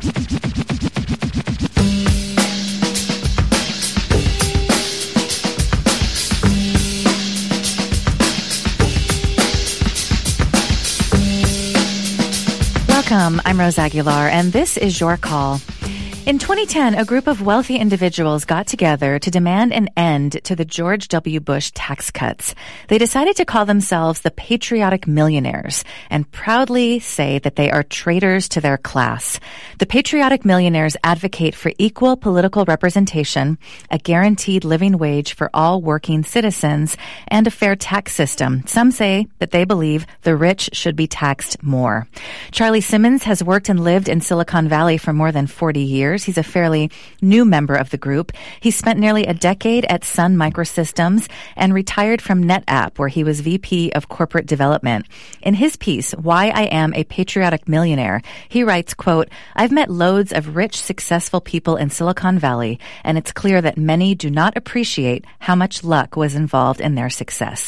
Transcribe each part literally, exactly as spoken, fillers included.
Welcome, I'm Rose Aguilar, and this is Your Call. In twenty ten, a group of wealthy individuals got together to demand an end to the George W. Bush tax cuts. They decided to call themselves the Patriotic Millionaires and proudly say that they are traitors to their class. The Patriotic Millionaires advocate for equal political representation, a guaranteed living wage for all working citizens, and a fair tax system. Some say that they believe the rich should be taxed more. Charlie Simmons has worked and lived in Silicon Valley for more than forty years. He's a fairly new member of the group. He spent nearly a decade at Sun Microsystems and retired from NetApp, where he was V P of Corporate Development. In his piece, Why I Am a Patriotic Millionaire, he writes, quote, I've met loads of rich, successful people in Silicon Valley, and it's clear that many do not appreciate how much luck was involved in their success.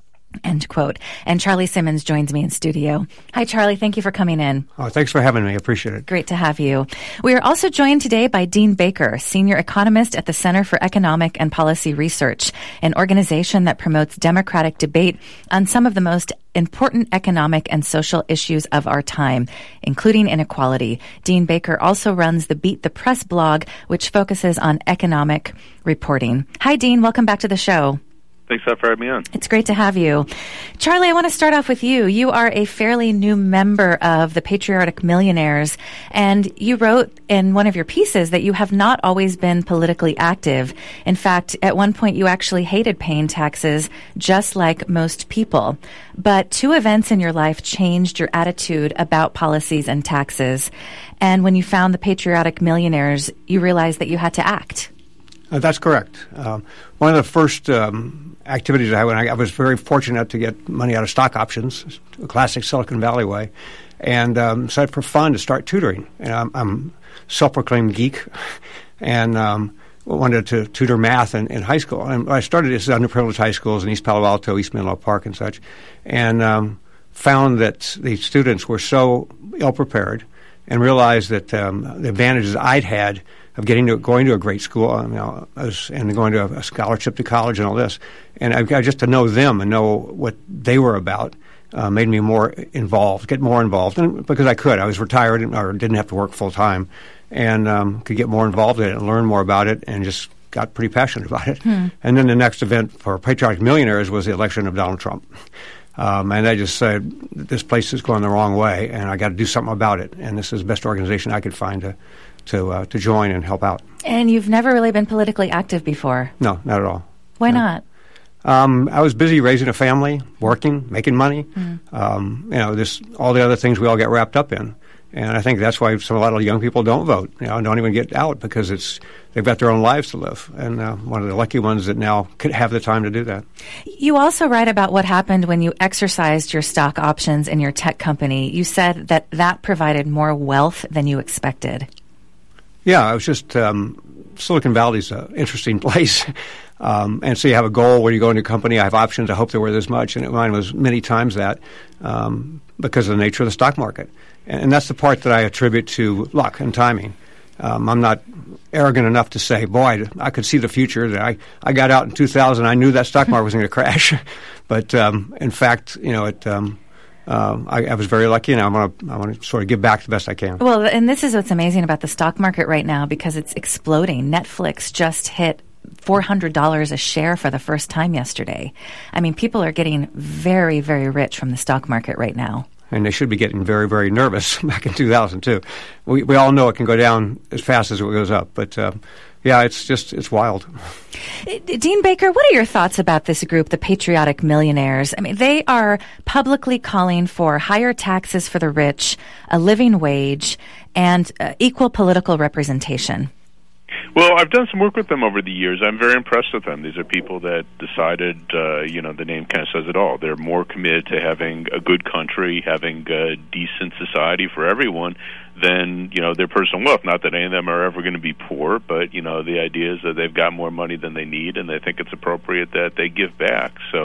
End quote. And Charlie Simmons joins me in studio. Hi, Charlie. Thank you for coming in. Oh, thanks for having me. I appreciate it. Great to have you. We are also joined today by Dean Baker, Senior Economist at the Center for Economic and Policy Research, an organization that promotes democratic debate on some of the most important economic and social issues of our time, including inequality. Dean Baker also runs the Beat the Press blog, which focuses on economic reporting. Hi, Dean. Welcome back to the show. Thanks for having me on. It's great to have you. Charlie, I want to start off with you. You are a fairly new member of the Patriotic Millionaires, and you wrote in one of your pieces that you have not always been politically active. In fact, at one point you actually hated paying taxes, just like most people. But two events in your life changed your attitude about policies and taxes. And when you found the Patriotic Millionaires, you realized that you had to act. Uh, that's correct. Um, one of the first um, activities I had when I, I was very fortunate to get money out of stock options, a classic Silicon Valley way, and um, decided for fun to start tutoring. And I'm, I'm a self-proclaimed geek, and um, wanted to tutor math in, in high school. And I started this underprivileged high schools in East Palo Alto, East Menlo Park, and such, and um, found that the students were so ill-prepared, and realized that um, the advantages I'd had of getting to going to a great school, you know, as, and going to a, a scholarship to college and all this, and I got just to know them and know what they were about uh, made me more involved, get more involved, and because I could, I was retired and, or didn't have to work full time, and um, could get more involved in it and learn more about it, and just got pretty passionate about it. Hmm. And then the next event for Patriotic Millionaires was the election of Donald Trump. Um, and I just said, this place is going the wrong way, and I got to do something about it. And this is the best organization I could find to to uh, to join and help out. And you've never really been politically active before? No, not at all. Why no. not? Um, I was busy raising a family, working, making money. Mm. Um, you know, this all the other things we all get wrapped up in. And I think that's why some, a lot of young people don't vote, you know, don't even get out, because it's they've got their own lives to live. And uh, one of the lucky ones that now could have the time to do that. You also write about what happened when you exercised your stock options in your tech company. You said that that provided more wealth than you expected. Yeah, it was just um, Silicon Valley's an interesting place. Um, and so you have a goal when you go into a company. I have options. I hope they're worth this much. And mine was many times that um, because of the nature of the stock market. And, and that's the part that I attribute to luck and timing. Um, I'm not arrogant enough to say, boy, I could see the future. That I, I got out in two thousand. I knew that stock market was going to crash. But um, in fact, you know, it. Um, Um, I, I was very lucky, and I want to I want to sort of give back the best I can. Well, and this is what's amazing about the stock market right now, because it's exploding. Netflix just hit four hundred dollars a share for the first time yesterday. I mean, people are getting very, very rich from the stock market right now. And they should be getting very, very nervous back in two thousand two. We we all know it can go down as fast as it goes up, but uh, yeah, it's just it's wild. Dean Baker, what are your thoughts about this group, the Patriotic Millionaires? I mean, they are publicly calling for higher taxes for the rich, a living wage, and uh, equal political representation. Well, I've done some work with them over the years. I'm very impressed with them. These are people that decided, uh, you know, the name kind of says it all. They're more committed to having a good country, having a decent society for everyone than, you know, their personal wealth. Not that any of them are ever going to be poor, but, you know, the idea is that they've got more money than they need, and they think it's appropriate that they give back. So,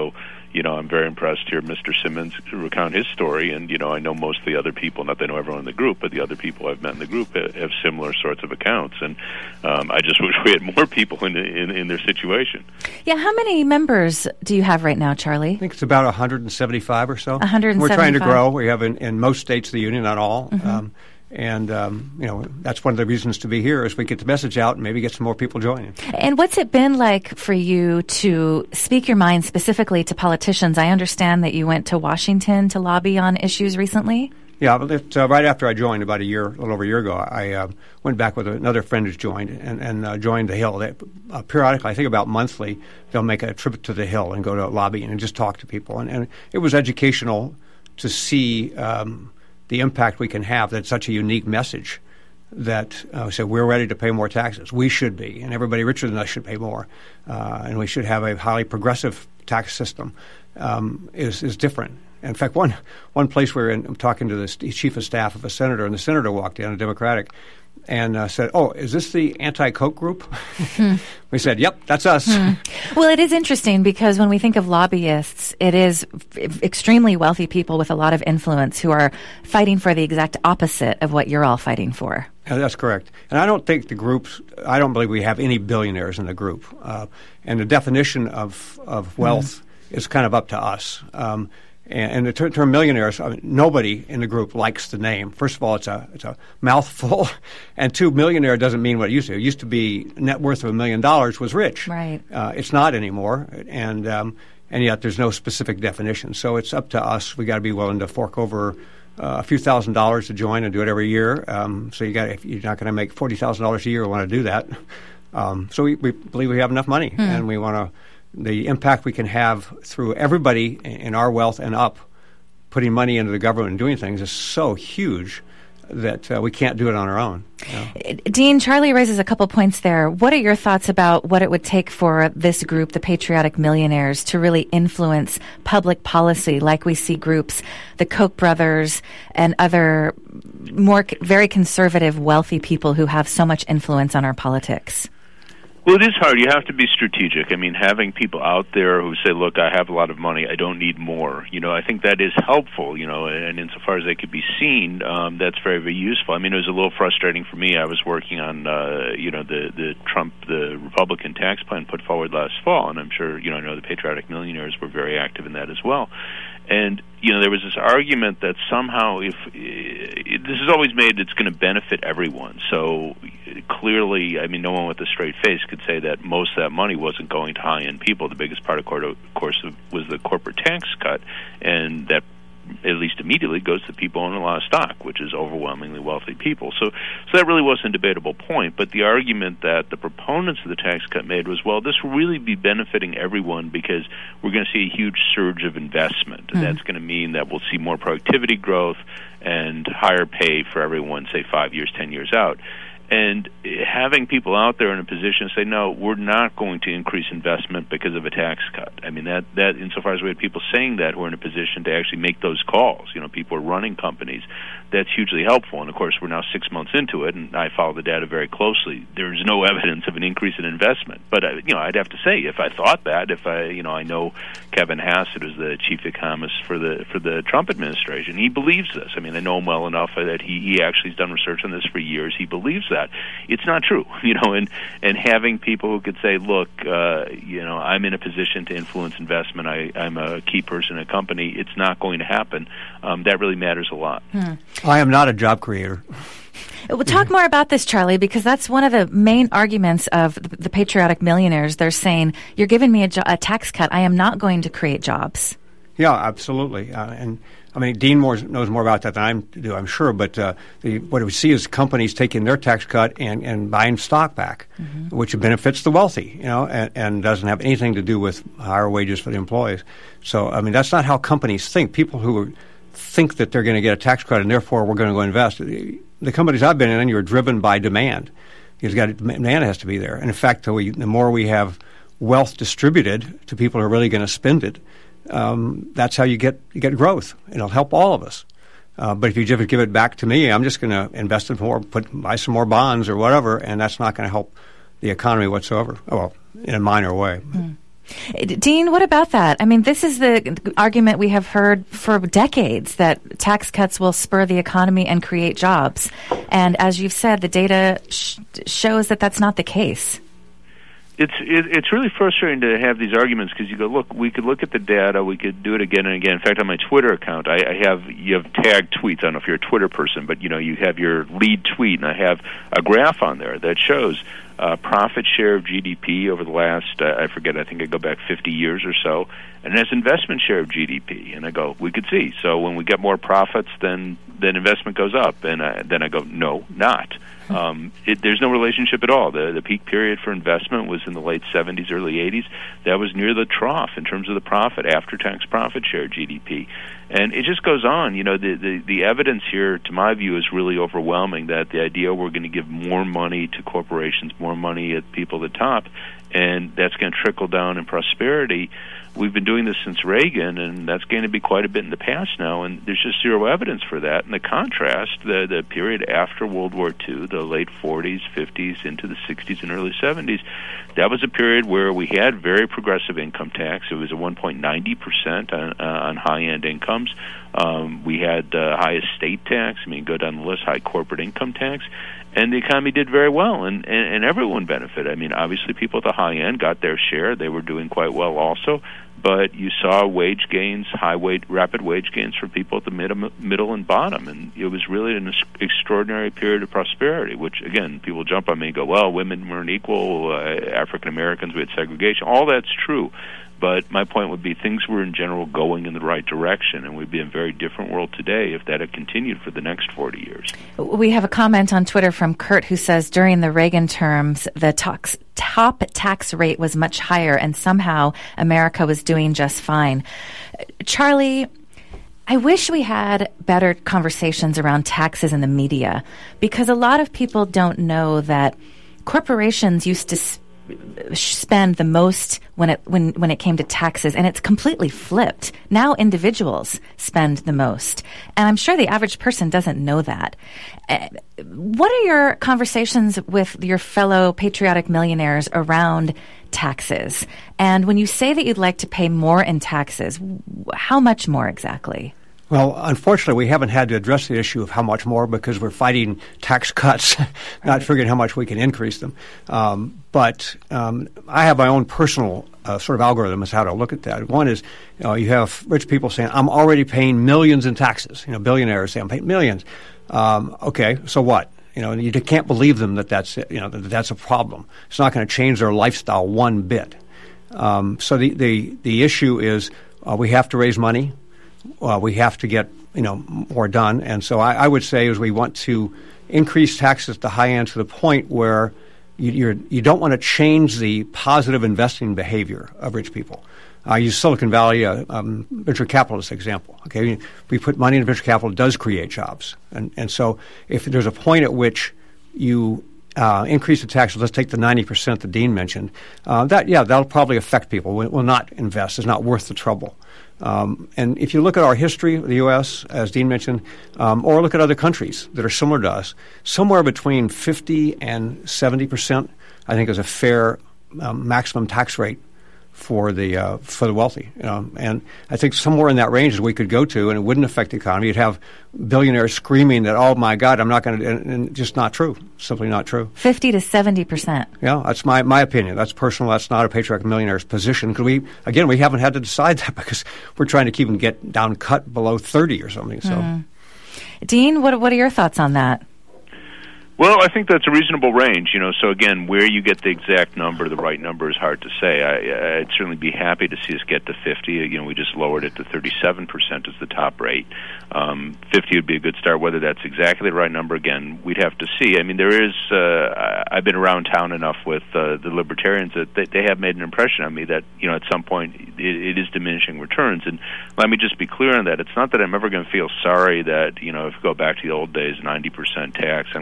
you know, I'm very impressed to hear Mister Simmons recount his story, and, you know, I know most of the other people, not that I know everyone in the group, but the other people I've met in the group have, have similar sorts of accounts, and um, I just wish we had more people in, in in their situation. Yeah, how many members do you have right now, Charlie? I think it's about one hundred seventy-five or so. one hundred seventy-five. We're trying to grow. We have in, in most states of the union, not all. Mm-hmm. Um, and, um, you know, that's one of the reasons to be here is we get the message out and maybe get some more people joining. And what's it been like for you to speak your mind specifically to politicians? I understand that you went to Washington to lobby on issues recently. Yeah, but it, uh, right after I joined, about a year, a little over a year ago, I uh, went back with another friend who's joined and, and uh, joined the Hill. They, uh, periodically, I think about monthly, they'll make a trip to the Hill and go to lobbying and just talk to people. And, and it was educational to see um, the impact we can have. That's such a unique message that uh, said we're ready to pay more taxes. We should be, and everybody richer than us should pay more. Uh, and we should have a highly progressive tax system um, is, is different. In fact, one one place we were in, I'm talking to the chief of staff of a senator, and the senator walked in, a Democratic, and uh, said, "Oh, is this the anti-Coke group?" Hmm. We said, "Yep, that's us." Hmm. Well, it is interesting because when we think of lobbyists, it is f- extremely wealthy people with a lot of influence who are fighting for the exact opposite of what you're all fighting for. Yeah, that's correct. And I don't think the groups, I don't believe we have any billionaires in the group. Uh, and the definition of, of wealth mm. is kind of up to us. Um, and, and the ter- term millionaires, I mean, nobody in the group likes the name. First of all, it's a it's a mouthful. And two, millionaire doesn't mean what it used to. It used to be net worth of a million dollars was rich. Right. Uh, it's not anymore. And um, and yet there's no specific definition. So it's up to us. We got to be willing to fork over Uh, a few thousand dollars to join and do it every year. Um, so you got if you're not going to make forty thousand dollars a year, you want to do that. Um, so we, we believe we have enough money, hmm. and we want to the impact we can have through everybody in our wealth and up, putting money into the government and doing things is so huge that uh, we can't do it on our own. You know? Dean, Charlie raises a couple points there. What are your thoughts about what it would take for this group, the Patriotic Millionaires, to really influence public policy like we see groups, the Koch brothers and other more very conservative, wealthy people who have so much influence on our politics? Well, it is hard. You have to be strategic. I mean, having people out there who say, look, I have a lot of money, I don't need more, you know, I think that is helpful, you know, and insofar as they could be seen, um, that's very, very useful. I mean, it was a little frustrating for me. I was working on, uh, you know, the, the Trump, the Republican tax plan put forward last fall, and I'm sure, you know, I know the Patriotic Millionaires were very active in that as well. And, you know, there was this argument that somehow if uh, this is always made, it's going to benefit everyone. So clearly, I mean, no one with a straight face could say that most of that money wasn't going to high-end people. The biggest part, of course, was the corporate tax cut, and that at least immediately goes to people owning a lot of stock, which is overwhelmingly wealthy people. So so that really wasn't a debatable point. But the argument that the proponents of the tax cut made was, well, this will really be benefiting everyone because we're going to see a huge surge of investment. Mm-hmm. And that's going to mean that we'll see more productivity growth and higher pay for everyone, say, five years, ten years out. And having people out there in a position to say, no, we're not going to increase investment because of a tax cut. I mean, that, that insofar as we had people saying that, we're in a position to actually make those calls. You know, people are running companies. That's hugely helpful. And, of course, we're now six months into it, and I follow the data very closely. There's no evidence of an increase in investment. But, uh, you know, I'd have to say, if I thought that, if I, you know, I know Kevin Hassett, who's the chief economist for the for the Trump administration, he believes this. I mean, I know him well enough that he, he actually has done research on this for years. He believes that. That. It's not true, you know, and, and having people who could say, look, uh, you know, I'm in a position to influence investment, I, I'm a key person in a company, it's not going to happen, um, that really matters a lot. Hmm. I am not a job creator. We'll talk more about this, Charlie, because that's one of the main arguments of the, the Patriotic Millionaires. They're saying, you're giving me a, jo- a tax cut, I am not going to create jobs. Yeah, absolutely. Uh, and I mean, Dean more, knows more about that than I do, I'm sure. But uh, the, what we see is companies taking their tax cut and, and buying stock back, mm-hmm. which benefits the wealthy, you know, and, and doesn't have anything to do with higher wages for the employees. So, I mean, that's not how companies think. People who think that they're going to get a tax cut and therefore we're going to go invest. The companies I've been in, you're driven by demand. You've got demand has to be there. And in fact, the, we, the more we have wealth distributed to people who are really going to spend it, Um, that's how you get you get growth. It'll help all of us. Uh, but if you just give it back to me, I'm just going to invest in more, put buy some more bonds or whatever, and that's not going to help the economy whatsoever. Well, in a minor way. Mm. Dean, what about that? I mean, this is the argument we have heard for decades, that tax cuts will spur the economy and create jobs. And as you've said, the data sh- shows that that's not the case. It's it, it's really frustrating to have these arguments, because you go, look, we could look at the data, we could do it again and again. In fact, on my Twitter account, I, I have you have tagged tweets. I don't know if you're a Twitter person, but you know you have your lead tweet, and I have a graph on there that shows uh, profit share of G D P over the last uh, I forget I think I go back fifty years or so, and it has investment share of G D P. And I go, we could see. So when we get more profits, then then investment goes up, and I, then I go, no, not. Um, it, there's no relationship at all. The the peak period for investment was in the late seventies, early eighties. That was near the trough in terms of the profit, after-tax profit share G D P. And it just goes on. You know, the, the, the evidence here, to my view, is really overwhelming, that the idea we're going to give more money to corporations, more money at people at the top, and that's going to trickle down in prosperity. We've been doing this since Reagan, and that's going to be quite a bit in the past now, and there's just zero evidence for that. And the contrast, the, the period after World War Two, the late forties, fifties, into the sixties and early seventies, that was a period where we had very progressive income tax. It was a one point nine zero percent on, uh, on high-end incomes. Um, we had uh, high estate tax. I mean, go down the list, high corporate income tax. And the economy did very well, and, and, and everyone benefited. I mean, obviously people at the high end got their share. They were doing quite well also. But you saw wage gains, high wage, rapid wage gains for people at the mid, middle and bottom. And it was really an extraordinary period of prosperity, which, again, people jump on me and go, well, women weren't equal, uh, African Americans, we had segregation. All that's true. But my point would be things were in general going in the right direction, and we'd be in a very different world today if that had continued for the next forty years. We have a comment on Twitter from Kurt who says during the Reagan terms, the tax, top tax rate was much higher, and somehow America was doing just fine. Charlie, I wish we had better conversations around taxes in the media, because a lot of people don't know that corporations used to sp- spend the most when it when when it came to taxes, and it's completely flipped. Now individuals spend the most, and I'm sure the average person doesn't know that. Uh, what are your conversations with your fellow patriotic millionaires around taxes? And when you say that you'd like to pay more in taxes, how much more exactly? Well, unfortunately, we haven't had to address the issue of how much more, because we're fighting tax cuts, not figuring how much we can increase them. Um, but um, I have my own personal uh, sort of algorithm as how to look at that. One is, you know, you have rich people saying, I'm already paying millions in taxes. You know, billionaires say, I'm paying millions. Um, okay, so what? You know, you can't believe them that that's, you know, that that's a problem. It's not going to change their lifestyle one bit. Um, so the, the, the issue is uh, we have to raise money. Uh, we have to get, you know, more done. And so I, I would say is we want to increase taxes at the high end to the point where you, you're, you don't want to change the positive investing behavior of rich people. I use Silicon Valley, uh, um, venture capitalist example. Okay, we put money into venture capital, it does create jobs. And, and so if there's a point at which you uh, increase the taxes, let's take the ninety percent that Dean mentioned, uh, that, yeah, that'll probably affect people. We'll, we'll not invest. It's not worth the trouble. Um, and if you look at our history of the U S, as Dean mentioned, um, or look at other countries that are similar to us, somewhere between fifty and seventy percent, I think, is a fair um, maximum tax rate for the uh, for the wealthy. You know? And I think somewhere in that range is we could go to, and it wouldn't affect the economy. You'd have billionaires screaming that, oh, my God, I'm not going to, and, and just not true. Simply not true. fifty to seventy percent. Yeah, that's my, my opinion. That's personal. That's not a patriarchal millionaire's position. Because we, again, we haven't had to decide that because we're trying to keep them get down cut below thirty or something. So, mm. Dean, what what are your thoughts on that? Well, I think that's a reasonable range, you know. So again, where you get the exact number, the right number, is hard to say. I, I'd certainly be happy to see us get to fifty. You know, we just lowered it to thirty-seven percent as the top rate. Um, fifty would be a good start. Whether that's exactly the right number, again, we'd have to see. I mean, there is. Uh, I've been around town enough with uh, the libertarians that they, they have made an impression on me that, you know, at some point it, it is diminishing returns. And let me just be clear on that. It's not that I'm ever going to feel sorry that, you know, if we go back to the old days, ninety percent tax, I'm going to feel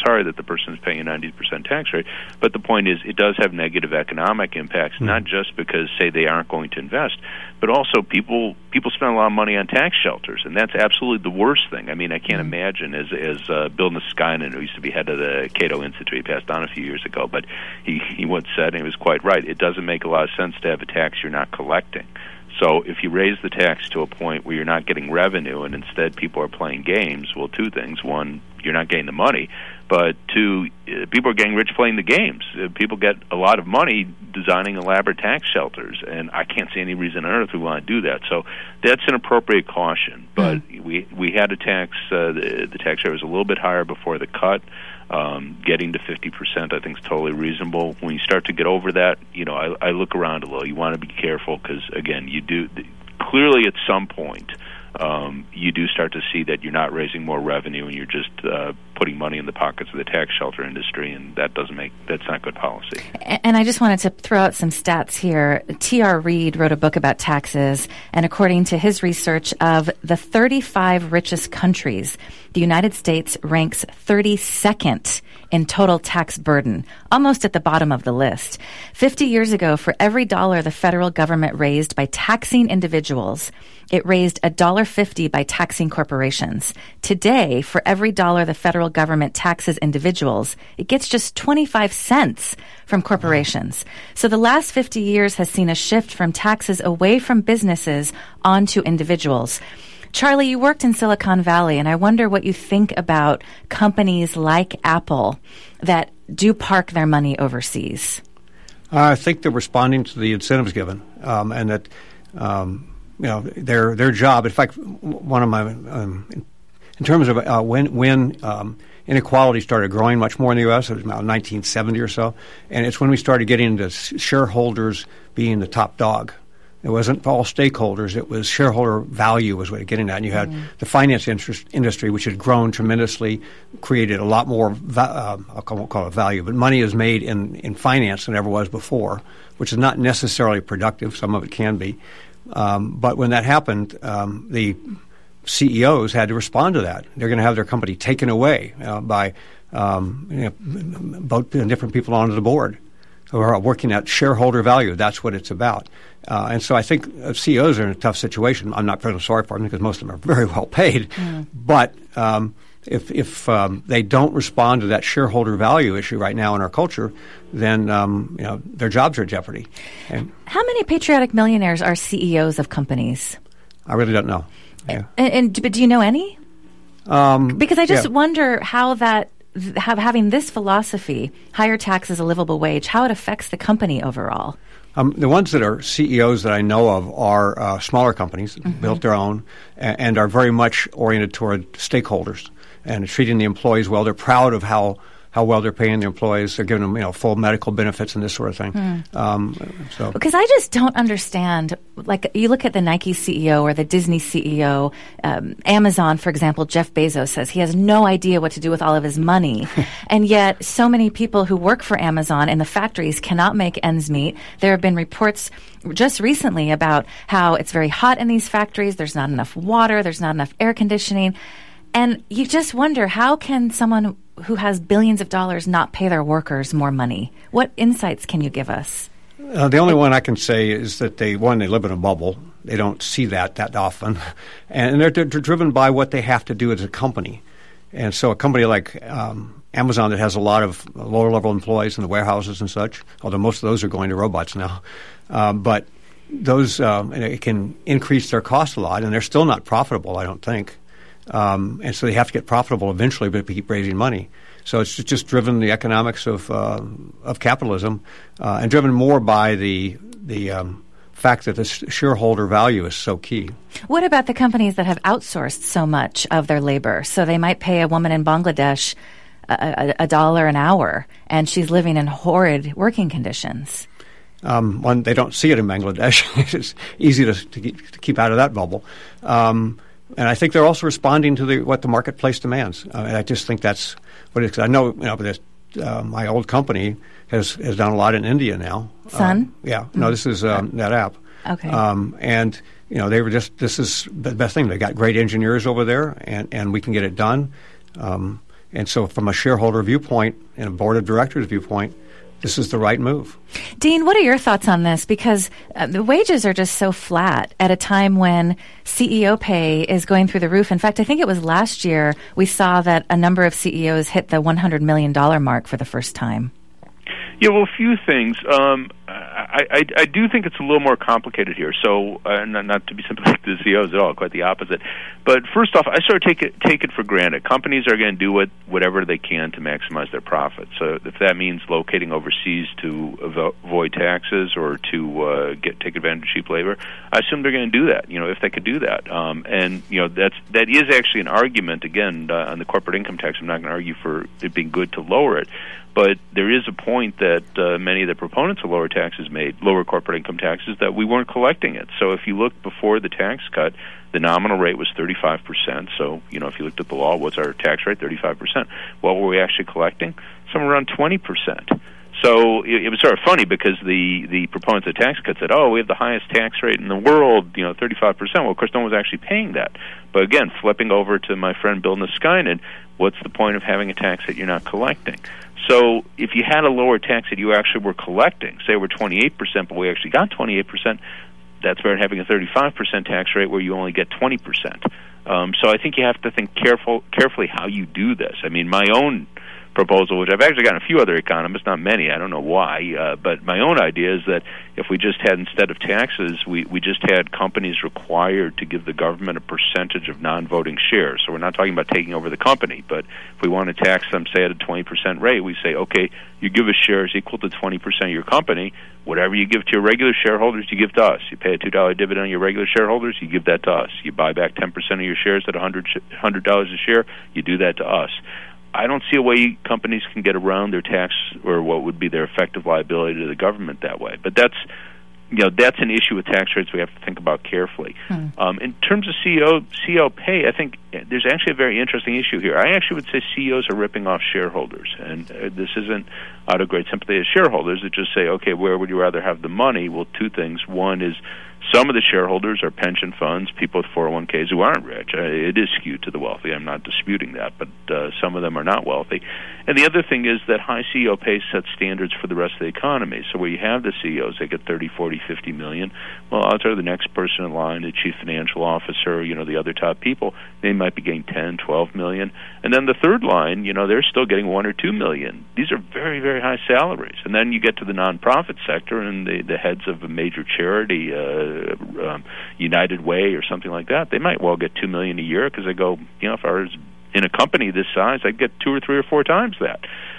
sorry that the person is paying a ninety percent tax rate. But the point is, it does have negative economic impacts, mm-hmm. not just because, say, they aren't going to invest, but also people people spend a lot of money on tax shelters, and that's absolutely the worst thing. I mean, I can't mm-hmm. imagine, as as uh, Bill Niskanen, who used to be head of the Cato Institute, he passed on a few years ago, but he, he once said, and he was quite right, it doesn't make a lot of sense to have a tax you're not collecting. So if you raise the tax to a point where you're not getting revenue and instead people are playing games, well, two things. One, you're not getting the money, but two, uh, people are getting rich playing the games. Uh, people get a lot of money designing elaborate tax shelters, and I can't see any reason on earth we want to do that. So that's an appropriate caution. But mm. we we had a tax, uh, the, the tax rate was a little bit higher before the cut. Um, getting to fifty percent, I think, is totally reasonable. When you start to get over that, you know, I, I look around a little. You want to be careful because, again, you do clearly at some point um, you do start to see that you're not raising more revenue and you're just uh, putting money in the pockets of the tax shelter industry, and that doesn't make that's not good policy. And I just wanted to throw out some stats here. T R. Reid wrote a book about taxes, and according to his research, of the thirty-five richest countries, the United States ranks thirty-second in total tax burden, almost at the bottom of the list. Fifty years ago, for every dollar the federal government raised by taxing individuals, it raised a dollar fifty by taxing corporations. Today, for every dollar the federal government taxes individuals, it gets just twenty-five cents from corporations. So the last fifty years has seen a shift from taxes away from businesses onto individuals. Charlie, you worked in Silicon Valley, and I wonder what you think about companies like Apple that do park their money overseas. I think they're responding to the incentives given, um, and that um, you know their their job. In fact, one of my um, in terms of uh, when when um, inequality started growing much more in the U S, it was about nineteen seventy or so, and it's when we started getting into shareholders being the top dog. It wasn't all stakeholders. It was shareholder value was what it getting at. And you had mm-hmm. the finance interest, industry, which had grown tremendously, created a lot more, va- uh, I won't call it value, but money is made in, in finance than ever was before, which is not necessarily productive. Some of it can be. Um, but when that happened, um, the C E Os had to respond to that. They're going to have their company taken away uh, by um, you know, both different people onto the board who are working at shareholder value. That's what it's about. Uh, and so I think uh, C E Os are in a tough situation. I'm not feeling sorry for them because most of them are very well paid. Mm. But um, if, if um, they don't respond to that shareholder value issue right now in our culture, then um, you know their jobs are in jeopardy. And how many patriotic millionaires are C E Os of companies? I really don't know. Yeah. And, and but do you know any? Um, because I just yeah. wonder how that have, having this philosophy, higher taxes, a livable wage, how it affects the company overall. Um, the ones that are C E Os that I know of are uh, smaller companies, mm-hmm. built their own, and, and are very much oriented toward stakeholders and treating the employees well. They're proud of how, how well they're paying the employees. They're giving them, you know, full medical benefits and this sort of thing. Mm. Um, so because I just don't understand. Like you look at the Nike C E O or the Disney C E O, um, Amazon, for example. Jeff Bezos says he has no idea what to do with all of his money, and yet so many people who work for Amazon in the factories cannot make ends meet. There have been reports just recently about how it's very hot in these factories. There's not enough water. There's not enough air conditioning. And you just wonder, how can someone who has billions of dollars not pay their workers more money? What insights can you give us? Uh, the only one I can say is that they, one, they live in a bubble. They don't see that that often. And they're, they're driven by what they have to do as a company. And so a company like um, Amazon that has a lot of lower-level employees in the warehouses and such, although most of those are going to robots now, um, but those um, it can increase their cost a lot, and they're still not profitable, I don't think. Um, and so they have to get profitable eventually, but keep raising money. So it's just driven the economics of uh, of capitalism, uh, and driven more by the the um, fact that the shareholder value is so key. What about the companies that have outsourced so much of their labor? So they might pay a woman in Bangladesh a, a, a dollar an hour, and she's living in horrid working conditions. Um, one, they don't see it in Bangladesh. It's easy to, to, keep, to keep out of that bubble. Um, And I think they're also responding to the, what the marketplace demands. Uh, and I just think that's what it is. I know, you know, this, uh, my old company has, has done a lot in India now. Sun? Um, yeah. Mm-hmm. No, this is um, NetApp. Okay. Um, and, you know, they were just, this is the best thing. They got great engineers over there, and, and we can get it done. Um, And so from a shareholder viewpoint and a board of directors viewpoint, this is the right move. Dean, what are your thoughts on this? Because uh, the wages are just so flat at a time when C E O pay is going through the roof. In fact, I think it was last year we saw that a number of C E Os hit the one hundred million dollars mark for the first time. Yeah, well, a few things. Um, I, I, I do think it's a little more complicated here. So, uh, not, not to be sympathetic to the C E Os at all, quite the opposite. But first off, I sort of take it take it for granted. Companies are going to do what whatever they can to maximize their profits. So, if that means locating overseas to avo- avoid taxes or to uh, get take advantage of cheap labor, I assume they're going to do that. You know, if they could do that, um, and you know, that's that is actually an argument. Again, uh, on the corporate income tax, I'm not going to argue for it being good to lower it. But there is a point that uh, many of the proponents of lower taxes made, lower corporate income taxes, that we weren't collecting it. So if you look before the tax cut, the nominal rate was thirty-five percent. So, you know, if you looked at the law, what's our tax rate? thirty-five percent. What were we actually collecting? Somewhere around twenty percent. So it, it was sort of funny because the, the proponents of tax cuts said, oh, we have the highest tax rate in the world, you know, thirty-five percent. Well, of course, no one was actually paying that. But again, flipping over to my friend Bill Niskanen, what's the point of having a tax that you're not collecting? So if you had a lower tax that you actually were collecting, say we're twenty-eight percent, but we actually got twenty-eight percent, that's better than having a thirty-five percent tax rate where you only get twenty percent. Um, so I think you have to think careful, carefully how you do this. I mean, my own proposal, which I've actually gotten a few other economists, not many, I don't know why, uh, but my own idea is that if we just had, instead of taxes, we, we just had companies required to give the government a percentage of non-voting shares. So we're not talking about taking over the company, but if we want to tax them, say, at a twenty percent rate, we say, okay, you give us shares equal to twenty percent of your company. Whatever you give to your regular shareholders, you give to us. You pay a two dollar dividend on your regular shareholders, you give that to us. You buy back ten percent of your shares at one hundred dollars a share, you do that to us. I don't see a way companies can get around their tax or what would be their effective liability to the government that way. But that's, you know, that's an issue with tax rates we have to think about carefully. Hmm. Um, in terms of C E O C E O pay, I think there's actually a very interesting issue here. I actually would say C E Os are ripping off shareholders, and uh, this isn't out of great sympathy as shareholders that just say, okay, where would you rather have the money? Well, two things. One is some of the shareholders are pension funds, people with four oh one k's who aren't rich. Uh, it is skewed to the wealthy. I'm not disputing that, but uh, some of them are not wealthy. And the other thing is that high C E O pay sets standards for the rest of the economy. So where you have the C E Os, they get thirty, forty, fifty million. Well, odds are the next person in line, the chief financial officer, you know, the other top people, they might be getting ten, twelve million. And then the third line, you know, they're still getting one or two million. These are very, very high salaries. And then you get to the nonprofit sector and the, the heads of a major charity, uh, um, United Way or something like that, they might well get two million a year because they go, you know, if I was in a company this size, I'd get two or three or four times that.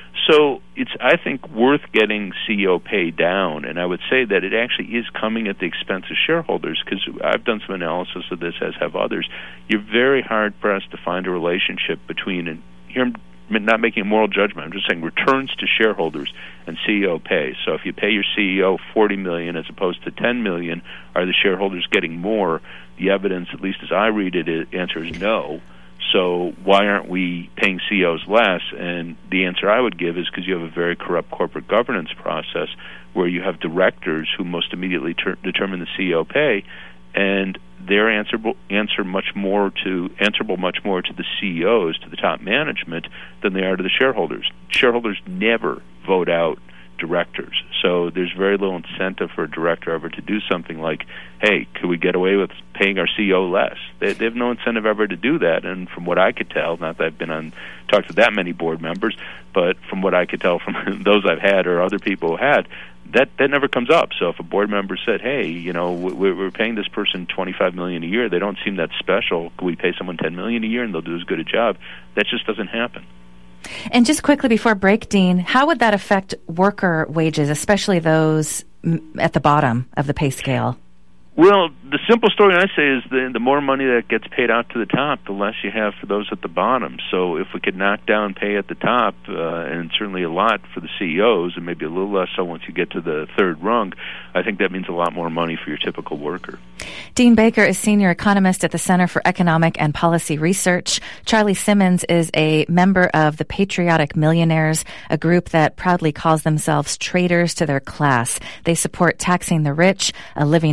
So it's, I think, worth getting C E O pay down, and I would say that it actually is coming at the expense of shareholders, because I've done some analysis of this, as have others. You're very hard-pressed to find a relationship between, and here I'm not making a moral judgment, I'm just saying returns to shareholders and C E O pay. So if you pay your C E O forty million dollars as opposed to ten million dollars, are the shareholders getting more? The evidence, at least as I read it, it answer is no. So why aren't we paying C E Os less? And the answer I would give is because you have a very corrupt corporate governance process where you have directors who most immediately ter- determine the C E O pay, and they're answerable answer much more to answerable much more to the C E Os, to the top management, than they are to the shareholders. Shareholders never vote out directors, so there's very little incentive for a director ever to do something like, hey, could we get away with paying our C E O less? They, they have no incentive ever to do that, and from what I could tell, not that I've been on talked to that many board members, but from what I could tell from those I've had or other people who had, that that never comes up. So if a board member said, hey, you know, we're, we're paying this person twenty-five million dollars a year, they don't seem that special, could we pay someone ten million dollars a year and they'll do as good a job? That just doesn't happen. And just quickly before break, Dean, how would that affect worker wages, especially those at the bottom of the pay scale? Well, the simple story I say is the the more money that gets paid out to the top, the less you have for those at the bottom. So if we could knock down pay at the top, uh, and certainly a lot for the C E Os, and maybe a little less so once you get to the third rung, I think that means a lot more money for your typical worker. Dean Baker is senior economist at the Center for Economic and Policy Research. Charlie Simmons is a member of the Patriotic Millionaires, a group that proudly calls themselves traitors to their class. They support taxing the rich, a living wage,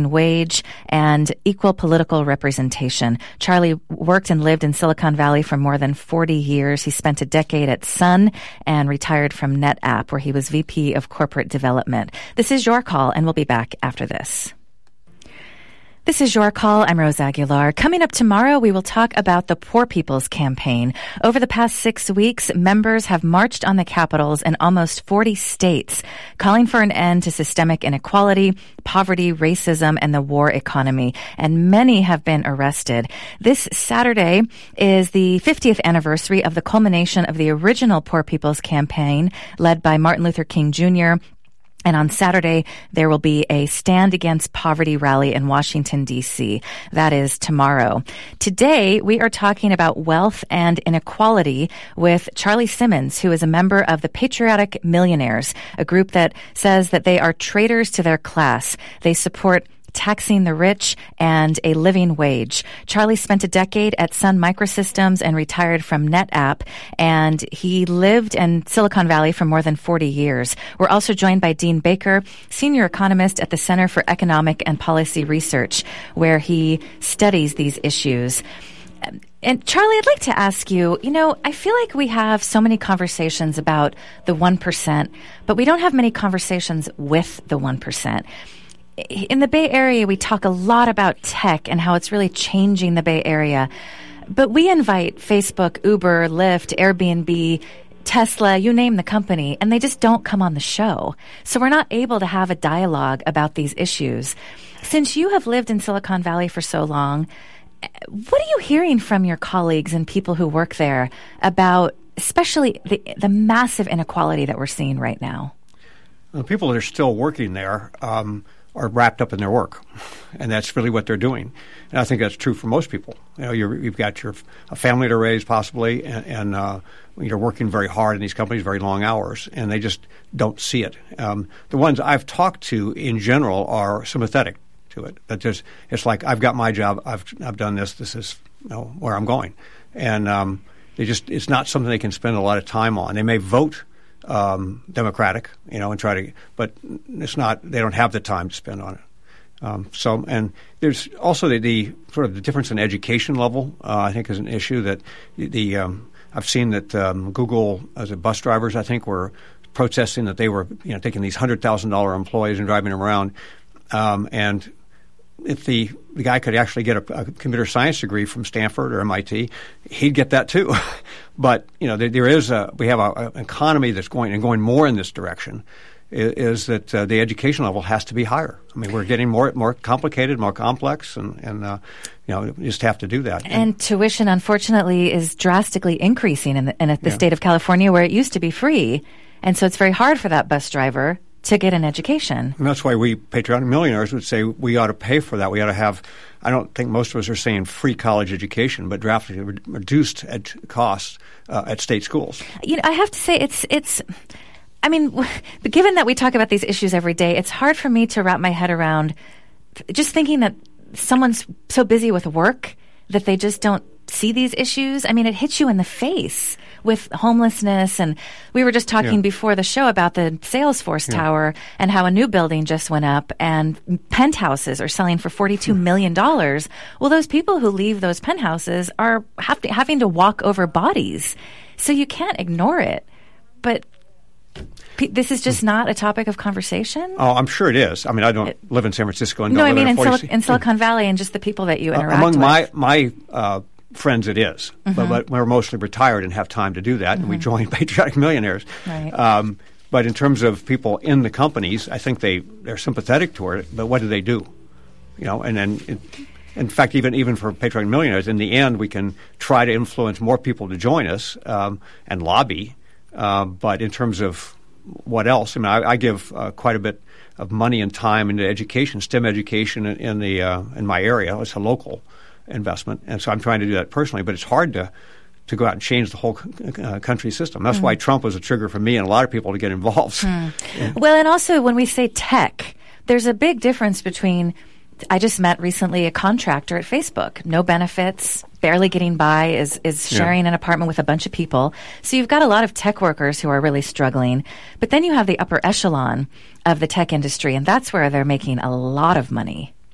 wage and equal political representation. Charlie worked and lived in Silicon Valley for more than forty years. He spent a decade at Sun and retired from NetApp, where he was V P of Corporate Development. This is Your Call, and we'll be back after this. This is Your Call. I'm Rose Aguilar. Coming up tomorrow, we will talk about the Poor People's Campaign. Over the past six weeks, members have marched on the capitals in almost forty states, calling for an end to systemic inequality, poverty, racism, and the war economy. And many have been arrested. This Saturday is the fiftieth anniversary of the culmination of the original Poor People's Campaign, led by Martin Luther King Junior And on Saturday, there will be a Stand Against Poverty rally in Washington, D C. That is tomorrow. Today, we are talking about wealth and inequality with Charlie Simmons, who is a member of the Patriotic Millionaires, a group that says that they are traitors to their class. They support taxing the rich and a living wage. Charlie spent a decade at Sun Microsystems and retired from NetApp, and he lived in Silicon Valley for more than forty years. We're also joined by Dean Baker, senior economist at the Center for Economic and Policy Research, where he studies these issues. And Charlie, I'd like to ask you, you know, I feel like we have so many conversations about the one percent, but we don't have many conversations with the one percent. In the Bay Area, we talk a lot about tech and how it's really changing the Bay Area. But we invite Facebook, Uber, Lyft, Airbnb, Tesla, you name the company, and they just don't come on the show. So we're not able to have a dialogue about these issues. Since you have lived in Silicon Valley for so long, what are you hearing from your colleagues and people who work there about especially the, the massive inequality that we're seeing right now? The people that are still working there um, are wrapped up in their work, and that's really what they're doing. And I think that's true for most people. You know, you're, you've got your a family to raise possibly, and, and uh, you're working very hard in these companies, very long hours, and they just don't see it. Um, the ones I've talked to in general are sympathetic to it. That just it's like I've got my job, I've I've done this. This is you know, where I'm going, and um, they just it's not something they can spend a lot of time on. They may vote Um, Democratic, you know, and try to, but it's not. They don't have the time to spend on it. Um, so, and there's also the, the sort of the difference in education level. Uh, I think is an issue that the, the um, I've seen that um, Google, as a bus drivers, I think were protesting that they were, you know, taking these hundred thousand dollar employees and driving them around, um, and if the, the guy could actually get a, a computer science degree from Stanford or M I T, he'd get that too. But you know, there, there is a we have an economy that's going and going more in this direction. Is, is that uh, the education level has to be higher? I mean, we're getting more more complicated, more complex, and and uh, you know, you just have to do that. And, and tuition, unfortunately, is drastically increasing in the, in the yeah. state of California, where it used to be free, and so it's very hard for that bus driver to get an education. And that's why we patriotic millionaires would say we ought to pay for that. We ought to have, I don't think most of us are saying free college education, but drastically reduced ed- costs uh, at state schools. You know, I have to say it's, it's, I mean, given that we talk about these issues every day, it's hard for me to wrap my head around just thinking that someone's so busy with work that they just don't see these issues. I mean, it hits you in the face with homelessness. And we were just talking yeah. before the show about the Salesforce yeah. Tower and how a new building just went up and penthouses are selling for forty-two million dollars. Well, those people who leave those penthouses are have to, having to walk over bodies. So you can't ignore it. But p- this is just not a topic of conversation? Oh, I'm sure it is. I mean, I don't it, live in San Francisco. And no, don't I mean in, in, Sil- in Silicon Valley and just the people that you interact uh, among with. Among my, my uh, friends it is, mm-hmm. but, but we're mostly retired and have time to do that, mm-hmm. and we join Patriotic Millionaires. Right. Um, but in terms of people in the companies, I think they, they're sympathetic to it, but what do they do? You know, and then, it, in fact, even even for Patriotic Millionaires, in the end, we can try to influence more people to join us um, and lobby, uh, but in terms of what else, I mean, I, I give uh, quite a bit of money and time into education, STEM education in, in, the, uh, in my area. It's a local investment, and so I'm trying to do that personally, but it's hard to to go out and change the whole uh, country system. That's mm. why Trump was a trigger for me and a lot of people to get involved. Mm. Yeah. Well, and also when we say tech, there's a big difference between, I just met recently a contractor at Facebook, no benefits, barely getting by, is, is sharing yeah. an apartment with a bunch of people. So you've got a lot of tech workers who are really struggling, but then you have the upper echelon of the tech industry, and that's where they're making a lot of money.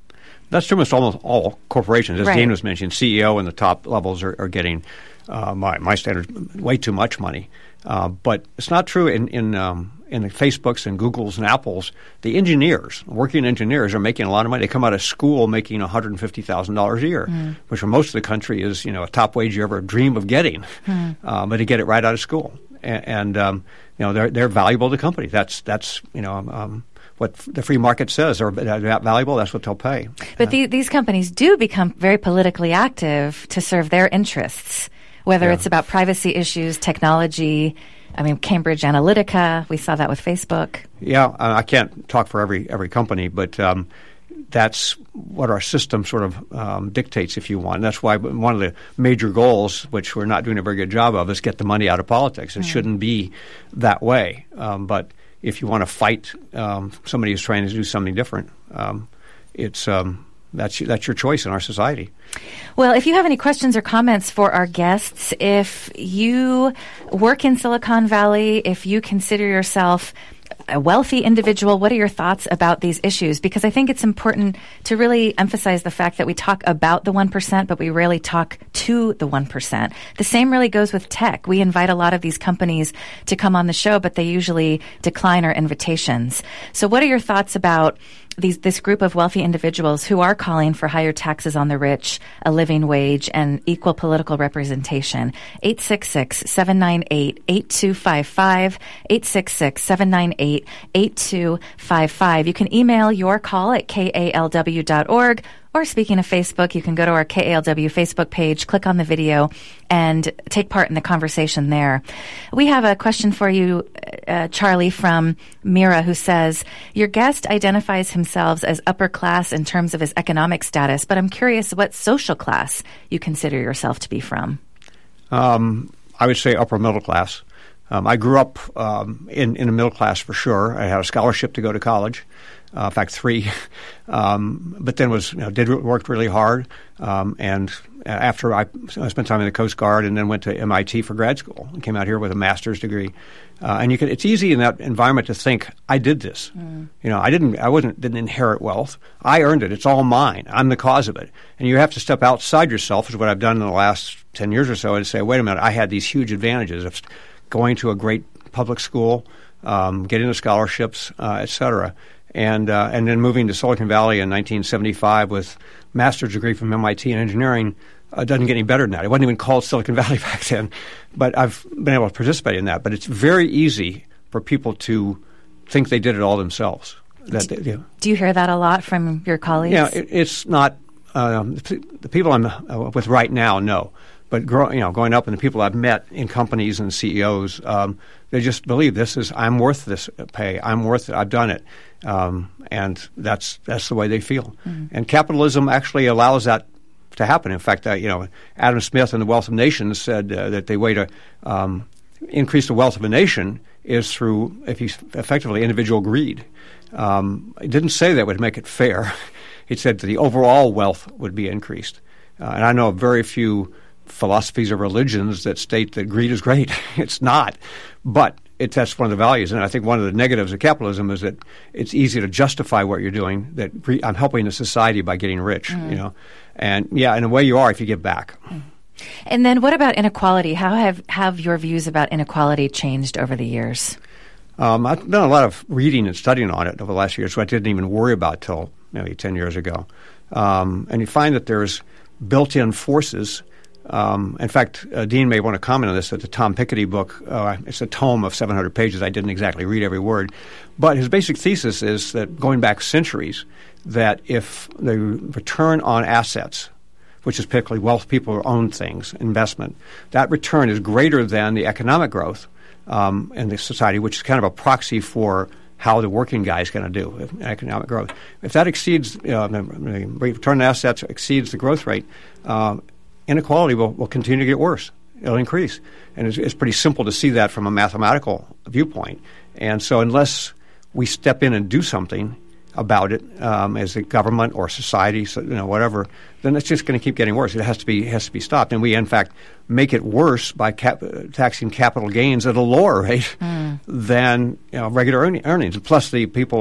That's true with almost all corporations. As right. Dean was mentioning, C E O and the top levels are, are getting, uh, my, my standards, way too much money. Uh, but it's not true in in, um, in the Facebooks and Googles and Apples. The engineers, working engineers, are making a lot of money. They come out of school making one hundred fifty thousand dollars a year, mm. which for most of the country is, you know, a top wage you ever dream of getting. Mm. Uh, but to get it right out of school. And, and um, you know, they're they're valuable to the company. That's, that's you know, um, what the free market says. They're that valuable, that's what they'll pay. But uh, the, these companies do become very politically active to serve their interests, whether yeah. it's about privacy issues, technology. I mean, Cambridge Analytica, we saw that with Facebook. Yeah, uh, I can't talk for every every company, but um, that's what our system sort of um, dictates, if you want. And that's why one of the major goals, which we're not doing a very good job of, is get the money out of politics. It mm. shouldn't be that way. Um, but if you want to fight um, somebody who's trying to do something different, um, it's um, that's that's your choice in our society. Well, if you have any questions or comments for our guests, if you work in Silicon Valley, if you consider yourself a wealthy individual, what are your thoughts about these issues? Because I think it's important to really emphasize the fact that we talk about the one percent, but we rarely talk to the one percent. The same really goes with tech. We invite a lot of these companies to come on the show, but they usually decline our invitations. So what are your thoughts about these, this group of wealthy individuals who are calling for higher taxes on the rich, a living wage, and equal political representation? eight six six, seven nine eight, eight two five five, eight six six, seven nine eight, eight two five five. You can email your call at K A L W dot org. Or speaking of Facebook, you can go to our K A L W Facebook page, click on the video, and take part in the conversation there. We have a question for you, uh, Charlie, from Mira, who says, your guest identifies himself as upper class in terms of his economic status, but I'm curious what social class you consider yourself to be from. Um, I would say upper middle class. Um, I grew up um, in, in a middle class for sure. I had a scholarship to go to college. Uh, in fact, three, um, but then was you know, did worked really hard. Um, and after I, I spent time in the Coast Guard, and then went to M I T for grad school, and came out here with a master's degree. Uh, and you can, it's easy in that environment to think, I did this. Mm. You know, I didn't, I wasn't, didn't inherit wealth. I earned it. It's all mine. I'm the cause of it. And you have to step outside yourself, is what I've done in the last ten years or so, and say, wait a minute, I had these huge advantages of going to a great public school, um, getting the scholarships, uh, et cetera. And uh, and then moving to Silicon Valley in nineteen seventy-five with master's degree from M I T in engineering uh, doesn't get any better than that. It wasn't even called Silicon Valley back then. But I've been able to participate in that. But it's very easy for people to think they did it all themselves. That do, they, you know. do you hear that a lot from your colleagues? Yeah, it, it's not um, – the people I'm uh, with right now, no. But grow, you know, going up and the people I've met in companies and C E Os, um, they just believe this is, I'm worth this pay. I'm worth it. I've done it. Um, and that's that's the way they feel. Mm-hmm. And capitalism actually allows that to happen. In fact, uh, you know, Adam Smith in The Wealth of Nations said uh, that the way to um, increase the wealth of a nation is through, if he's effectively, individual greed. Um, he didn't say that would make it fair. He said that the overall wealth would be increased. Uh, and I know very few philosophies or religions that state that greed is great. It's not. But it, that's one of the values. And I think one of the negatives of capitalism is that it's easy to justify what you're doing, that re- I'm helping the society by getting rich, mm. you know. And, yeah, in a way you are if you give back. Mm. And then what about inequality? How have, have your views about inequality changed over the years? Um, I've done a lot of reading and studying on it over the last few years, so I didn't even worry about till maybe ten years ago. Um, and you find that there's built-in forces. Um, in fact, uh, Dean may want to comment on this, that the Tom Piketty book, uh, it's a tome of seven hundred pages. I didn't exactly read every word. But his basic thesis is that going back centuries, that if the return on assets, which is particularly wealth, people who own things, investment, that return is greater than the economic growth um, in the society, which is kind of a proxy for how the working guy is going to do with economic growth. If that exceeds, uh, the return on assets exceeds the growth rate, uh, inequality will, will continue to get worse. It'll increase. And it's, it's pretty simple to see that from a mathematical viewpoint. And so unless we step in and do something about it um, as a government or society, so, you know, whatever, then it's just going to keep getting worse. It has to be has to be stopped. And we, in fact, make it worse by cap- taxing capital gains at a lower rate mm. than you know, regular earning- earnings. Plus, the people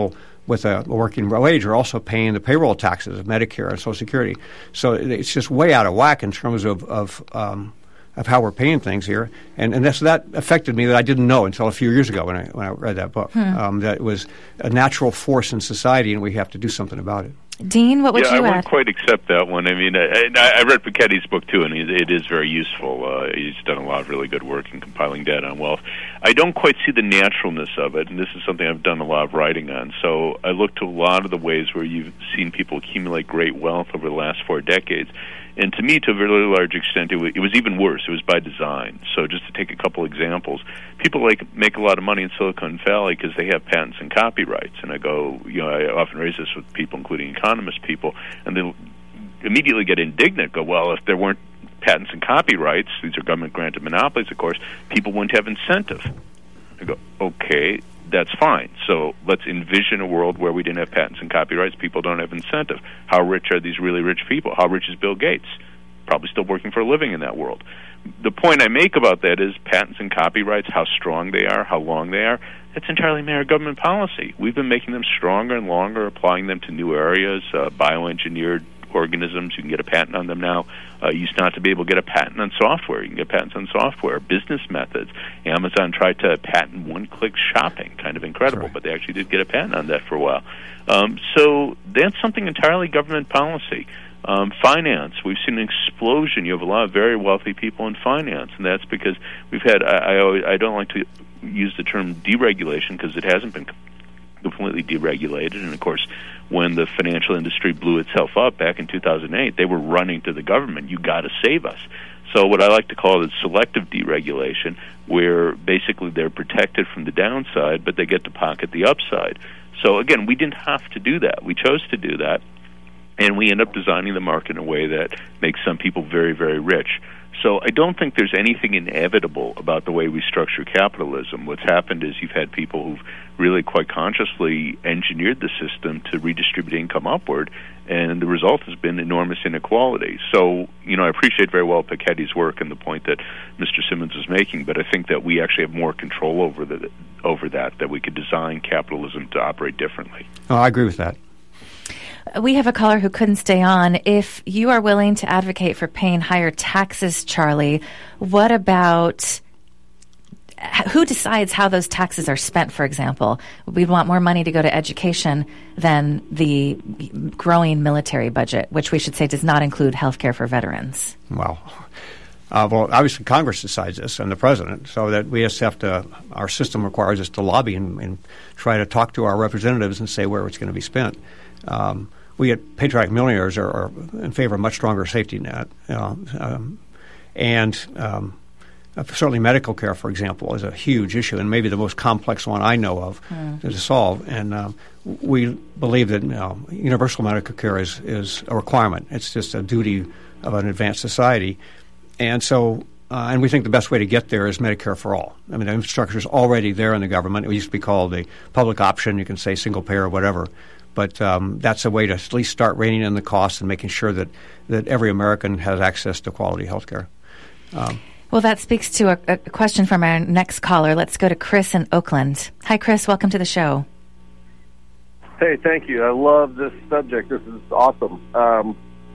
with a, a working wage are also paying the payroll taxes of Medicare and Social Security. So it's just way out of whack in terms of of, um, of how we're paying things here. And and that's, that affected me that I didn't know until a few years ago when I when I read that book. Hmm. Um, that it was a natural force in society, and we have to do something about it. Dean, what would yeah, you I add? wouldn't quite accept that one. I mean, I, I read Piketty's book, too, and it is very useful. Uh, he's done a lot of really good work in compiling data on wealth. I don't quite see the naturalness of it, and this is something I've done a lot of writing on. So I looked to a lot of the ways where you've seen people accumulate great wealth over the last four decades. And to me, to a very large extent, it was, it was even worse. It was by design. So just to take a couple examples, people like make a lot of money in Silicon Valley because they have patents and copyrights. And I go, you know, I often raise this with people, including economist people, and they'll immediately get indignant, go, well, if there weren't patents and copyrights, these are government-granted monopolies, of course, people wouldn't have incentive. I go, okay, that's fine. So let's envision a world where we didn't have patents and copyrights. People don't have incentive. How rich are these really rich people? How rich is Bill Gates? Probably still working for a living in that world. The point I make about that is patents and copyrights, how strong they are, how long they are, that's entirely a matter of government policy. We've been making them stronger and longer, applying them to new areas, uh, bioengineered organisms. You can get a patent on them now. Uh, you used not to be able to get a patent on software. You can get patents on software. Business methods. Amazon tried to patent one-click shopping. Kind of incredible, right. But they actually did get a patent on that for a while. Um, so that's something entirely government policy. Um, finance, we've seen an explosion. You have a lot of very wealthy people in finance, and that's because we've had, I, I, always, I don't like to use the term deregulation because it hasn't been completely deregulated. And, of course, when the financial industry blew itself up back in two thousand eight, they were running to the government, you got to save us. So what I like to call is selective deregulation, where basically they're protected from the downside, but they get to pocket the upside. So, again, we didn't have to do that. We chose to do that, and we end up designing the market in a way that makes some people very, very rich. So I don't think there's anything inevitable about the way we structure capitalism. What's happened is you've had people who've really quite consciously engineered the system to redistribute income upward, and the result has been enormous inequality. So, you know, I appreciate very well Piketty's work and the point that Mister Simmons was making, but I think that we actually have more control over the, over that, that we could design capitalism to operate differently. Oh, I agree with that. We have a caller who couldn't stay on. If you are willing to advocate for paying higher taxes, Charlie, what about who decides how those taxes are spent, for example? We'd want more money to go to education than the growing military budget, which we should say does not include health care for veterans. Well, uh, well, obviously Congress decides this and the president, so that we just have to, our system requires us to lobby and, and try to talk to our representatives and say where it's going to be spent. Um, we at Patriotic Millionaires are, are in favor of a much stronger safety net. You know, um, and um, certainly medical care, for example, is a huge issue and maybe the most complex one I know of mm. to solve. And um, we believe that you know, universal medical care is, is a requirement. It's just a duty of an advanced society. And so uh, and we think the best way to get there is Medicare for all. I mean, the infrastructure is already there in the government. It used to be called the public option. You can say single payer or whatever. But um, that's a way to at least start reining in the costs and making sure that, that every American has access to quality health care. Um, well, that speaks to a, a question from our next caller. Let's go to Chris in Oakland. Hi, Chris. Welcome to the show. Hey, thank you. I love this subject. This is awesome. Um,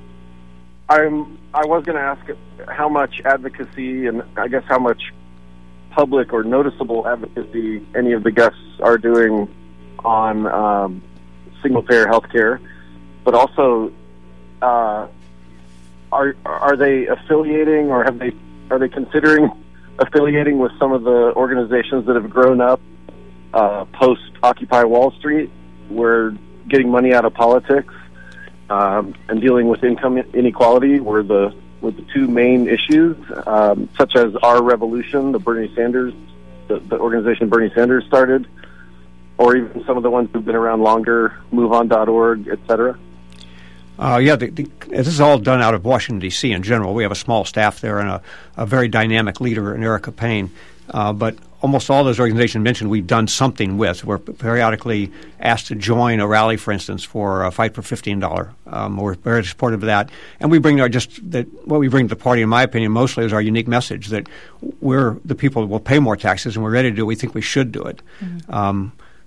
I'm. I was going to ask how much advocacy and I guess how much public or noticeable advocacy any of the guests are doing on um, single-payer health care, but also uh, are are they affiliating or have they are they considering affiliating with some of the organizations that have grown up uh, post Occupy Wall Street, where getting money out of politics um, and dealing with income inequality were the were the two main issues, um, such as Our Revolution, the Bernie Sanders, the, the organization Bernie Sanders started, or even some of the ones who've been around longer, move on dot org, et cetera? Uh, yeah, the, the, this is all done out of Washington, D C in general. We have a small staff there and a, a very dynamic leader in Erica Payne. Uh, but almost all those organizations mentioned we've done something with. We're periodically asked to join a rally, for instance, for a Fight for fifteen dollars. Um, we're very supportive of that. And we bring our just that what we bring to the party, in my opinion, mostly is our unique message that we're the people that will pay more taxes and we're ready to do it. We think we should do it. Mm-hmm. Um,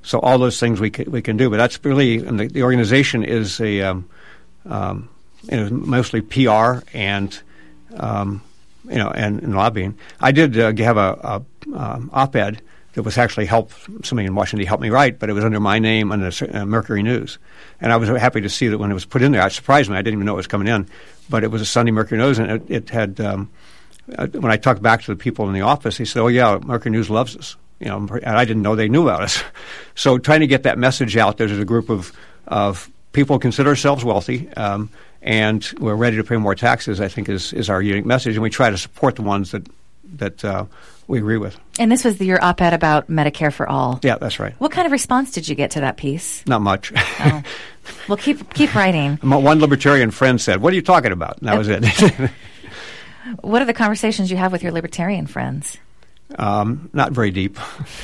so all those things we can, we can do. But that's really, and the, the organization is a um, um, you know, mostly P R and um, you know and, and lobbying. I did uh, have a, a um, op-ed that was actually help somebody in Washington D C helped me write, but it was under my name on the uh, Mercury News, and I was happy to see that when it was put in there. It surprised me; I didn't even know it was coming in, but it was a Sunday Mercury News, and it, it had. Um, uh, when I talked back to the people in the office, they said, "Oh yeah, Mercury News loves us," you know, and I didn't know they knew about us. So trying to get that message out there to a group of of people who consider ourselves wealthy. Um, and we're ready to pay more taxes, I think, is, is our unique message, and we try to support the ones that that uh, we agree with. And this was the, your op-ed about Medicare for All. Yeah, that's right. What kind of response did you get to that piece? Not much. Oh. Well, keep keep writing. One libertarian friend said, "What are you talking about?" And that was it. What are the conversations you have with your libertarian friends? Um, not very deep.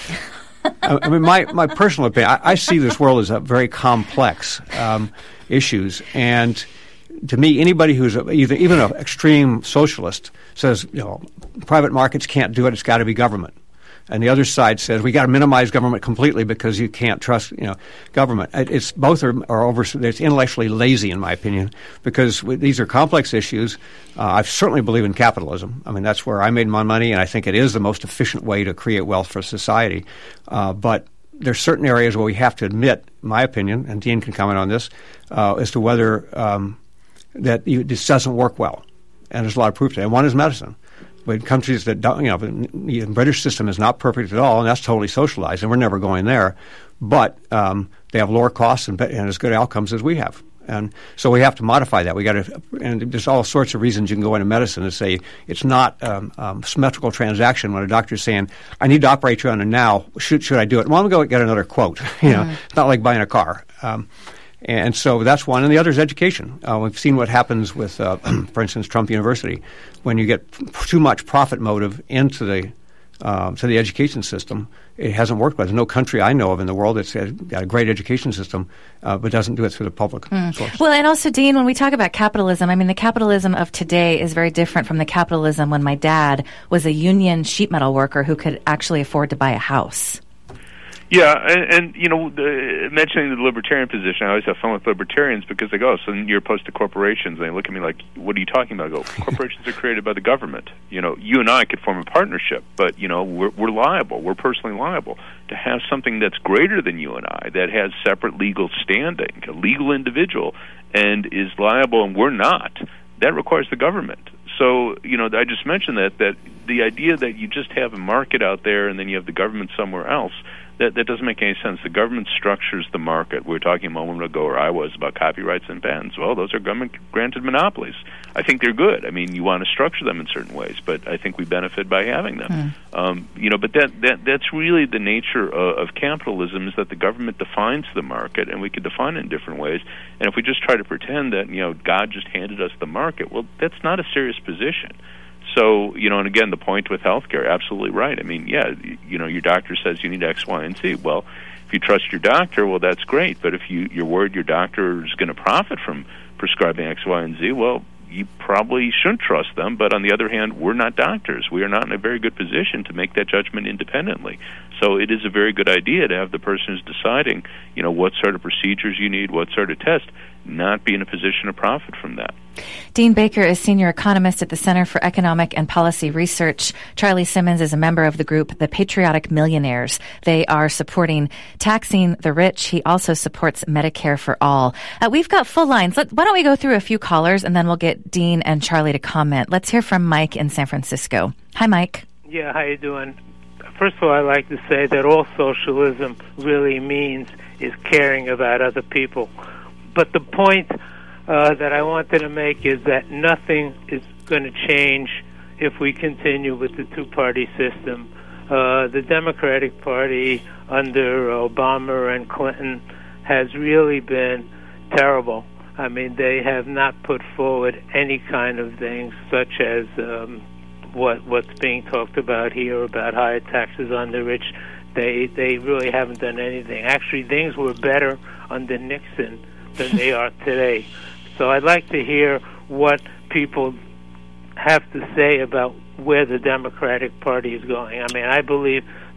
I mean, my, my personal opinion, I, I see this world as a very complex um, issues, and to me, anybody who's a, even even an extreme socialist says, you know, private markets can't do it; it's got to be government. And the other side says we got to minimize government completely because you can't trust, you know, government. It's both are, are over. It's intellectually lazy, in my opinion, because we, these are complex issues. Uh, I certainly believe in capitalism. I mean, that's where I made my money, and I think it is the most efficient way to create wealth for society. Uh, but there's certain areas where we have to admit, in my opinion, and Dean can comment on this, uh, as to whether um, that you, this doesn't work well. And there's a lot of proof to that. And one is medicine. But countries that don't, you know, the British system is not perfect at all, and that's totally socialized, and we're never going there. But um, they have lower costs and, and as good outcomes as we have. And so we have to modify that. We got to, and there's all sorts of reasons you can go into medicine and say it's not um, um, symmetrical transaction when a doctor's saying, "I need to operate you on it now. Should should I do it?" Well, I'm going to go get another quote. You know, mm. It's not like buying a car. Um, And so that's one. And the other is education. Uh, we've seen what happens with, uh, for instance, Trump University. When you get too much profit motive into the um, to the education system, it hasn't worked well. There's no country I know of in the world that's got a great education system uh, but doesn't do it through the public mm. source. Well, and also, Dean, when we talk about capitalism, I mean, the capitalism of today is very different from the capitalism when my dad was a union sheet metal worker who could actually afford to buy a house. Yeah, and, and you know, the, mentioning the libertarian position, I always have fun with libertarians because they go, so you're opposed to corporations. And they look at me like, what are you talking about? I go, corporations are created by the government. You know, you and I could form a partnership, but, you know, we're, we're liable. We're personally liable. To have something that's greater than you and I, that has separate legal standing, a legal individual, and is liable and we're not, that requires the government. So, you know, I just mentioned that, that the idea that you just have a market out there and then you have the government somewhere else, That, that doesn't make any sense. The government structures the market. We were talking a moment ago, or I was, about copyrights and patents. Well, those are government-granted monopolies. I think they're good. I mean, you want to structure them in certain ways, but I think we benefit by having them. Mm. Um, you know, but that, that that's really the nature of, of capitalism, is that the government defines the market, and we could define it in different ways. And if we just try to pretend that, you know, God just handed us the market, well, that's not a serious position. So, you know, and again, the point with healthcare, absolutely right. I mean, yeah, you know, your doctor says you need X, Y, and Z. Well, if you trust your doctor, well, that's great. But if you, you're worried your doctor is going to profit from prescribing X, Y, and Z, well, you probably shouldn't trust them. But on the other hand, we're not doctors. We are not in a very good position to make that judgment independently. So it is a very good idea to have the person who's deciding, you know, what sort of procedures you need, what sort of test, not be in a position to profit from that. Dean Baker is senior economist at the Center for Economic and Policy Research. Charlie Simmons is a member of the group The Patriotic Millionaires. They are supporting taxing the rich. He also supports Medicare for All. Uh, we've got full lines. Let, why don't we go through a few callers, and then we'll get Dean and Charlie to comment. Let's hear from Mike in San Francisco. Hi, Mike. Yeah, how you doing? First of all, I'd like to say that all socialism really means is caring about other people. But the point uh, that I wanted to make is that nothing is going to change if we continue with the two-party system. Uh, the Democratic Party under Obama and Clinton has really been terrible. I mean, they have not put forward any kind of things such as um, what what's being talked about here about higher taxes on the rich. They they really haven't done anything. Actually, things were better under Nixon than they are today. So I'd like to hear what people have to say about where the Democratic Party is going. I mean, I believe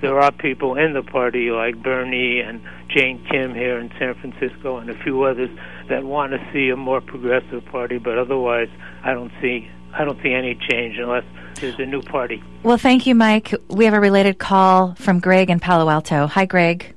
there are people in the party like Bernie and Jane Kim here in San Francisco and a few others that want to see a more progressive party, but otherwise I don't see I don't see any change unless there's a new party. Well, thank you, Mike. We have a related call from Greg in Palo Alto. Hi, Greg.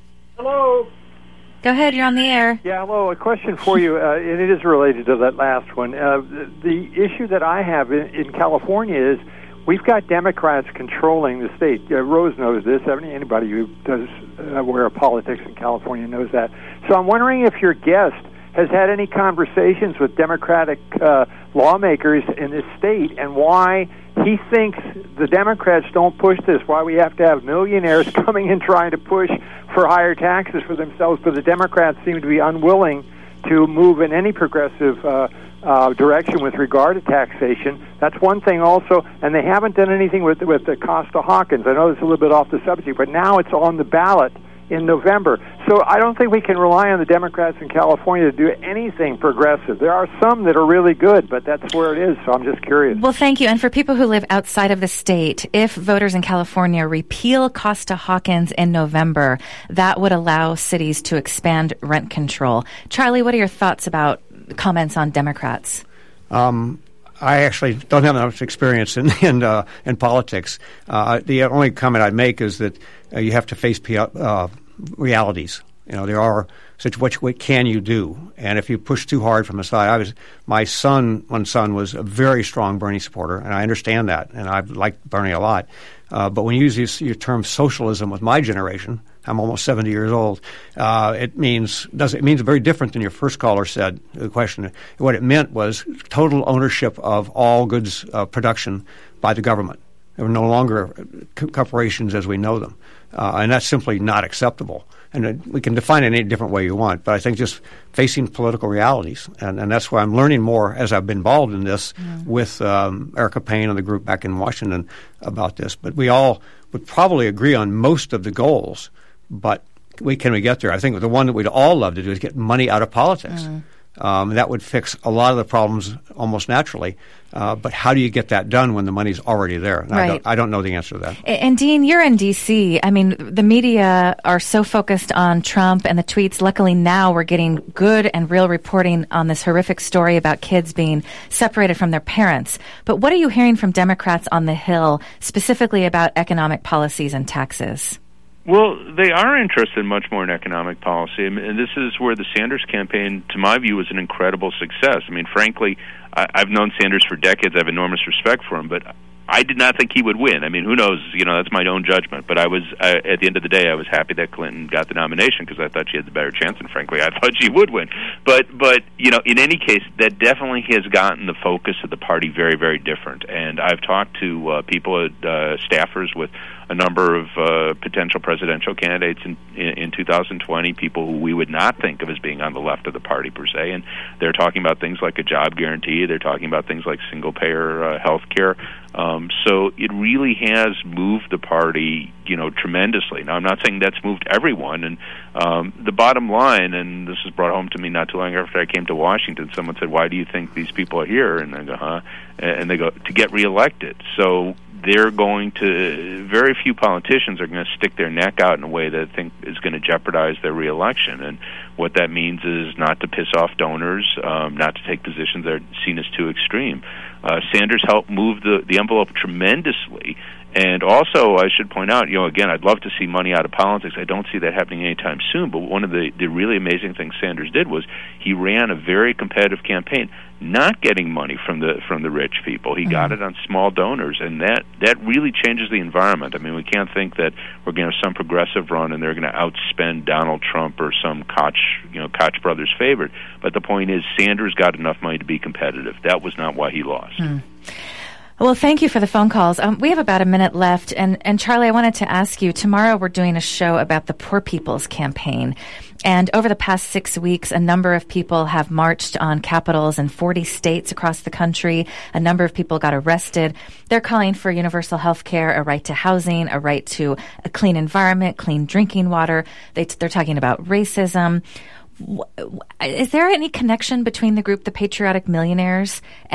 Hello. Go ahead, you're on the air. Yeah, hello. A question for you, uh, and it is related to that last one. Uh, the issue that I have in, in California is we've got Democrats controlling the state. Uh, Rose knows this. Anybody who does uh, aware of politics in California knows that. So I'm wondering if your guest has had any conversations with Democratic uh, lawmakers in this state and why he thinks the Democrats don't push this, why we have to have millionaires coming in trying to push for higher taxes for themselves, but the Democrats seem to be unwilling to move in any progressive uh, uh, direction with regard to taxation. That's one thing also, and they haven't done anything with, with the Costa-Hawkins. I know it's a little bit off the subject, but now it's on the ballot in November. So I don't think we can rely on the Democrats in California to do anything progressive. There are some that are really good, but that's where it is, so I'm just curious. Well, thank you. And for people who live outside of the state, if voters in California repeal Costa-Hawkins in November, that would allow cities to expand rent control. Charlie, what are your thoughts about comments on Democrats? Um, I actually don't have enough experience in in, uh, in politics. Uh, the only comment I'd make is that uh, you have to face uh, realities. You know, there are such what, what can you do? And if you push too hard from the side, I was my son, one son was a very strong Bernie supporter, and I understand that, and I've liked Bernie a lot. Uh, but when you use this, your term socialism with my generation, I'm almost seventy years old. Uh, it means does it means very different than your first caller said. The question, what it meant was total ownership of all goods uh, production by the government. There were no longer co- corporations as we know them, uh, and that's simply not acceptable. And uh, we can define it any different way you want, but I think just facing political realities, and, and that's why I'm learning more as I've been involved in this mm. with um, Erica Payne and the group back in Washington about this. But we all would probably agree on most of the goals. But we, can we get there? I think the one that we'd all love to do is get money out of politics. Mm. Um, that would fix a lot of the problems almost naturally. Uh, but how do you get that done when the money's already there? And right. I, don't, I don't know the answer to that. And, Dean, you're in D C. I mean, the media are so focused on Trump and the tweets. Luckily, now we're getting good and real reporting on this horrific story about kids being separated from their parents. But what are you hearing from Democrats on the Hill, specifically about economic policies and taxes? Well, they are interested much more in economic policy, and this is where the Sanders campaign, to my view, was an incredible success. I mean, frankly, I, I've known Sanders for decades. I have enormous respect for him, but I did not think he would win. I mean, who knows? You know, that's my own judgment. But I was, uh, at the end of the day, I was happy that Clinton got the nomination because I thought she had the better chance, and frankly, I thought she would win. But, but you know, in any case, that definitely has gotten the focus of the party very, very different. And I've talked to uh, people, uh, staffers with a number of uh, potential presidential candidates in, in in two thousand twenty, people who we would not think of as being on the left of the party per se, and they're talking about things like a job guarantee, they're talking about things like single-payer uh, health care. Um, so it really has moved the party, you know, tremendously. Now, I'm not saying that's moved everyone, and um, the bottom line, and this was brought home to me not too long after I came to Washington, someone said, why do you think these people are here? And I go, huh? And they go, to get reelected. So they're going to, very few politicians are going to stick their neck out in a way that I think is going to jeopardize their reelection. And what that means is not to piss off donors, um, not to take positions that are seen as too extreme. Uh, Sanders helped move the, the envelope tremendously. And also, I should point out, you know, again, I'd love to see money out of politics. I don't see that happening anytime soon. But one of the, the really amazing things Sanders did was he ran a very competitive campaign, not getting money from the from the rich people. He mm-hmm. got it on small donors, and that, that really changes the environment. I mean, we can't think that we're going to have some progressive run and they're going to outspend Donald Trump or some Koch, you know, Koch brothers favorite. But the point is, Sanders got enough money to be competitive. That was not why he lost. Mm. Well, thank you for the phone calls. Um, we have about a minute left. And, and Charlie, I wanted to ask you, tomorrow we're doing a show about the Poor People's Campaign. And over the past six weeks, a number of people have marched on capitals in forty states across the country. A number of people got arrested. They're calling for universal health care, a right to housing, a right to a clean environment, clean drinking water. They, they're talking about racism. Is there any connection between the group, the Patriotic Millionaires, and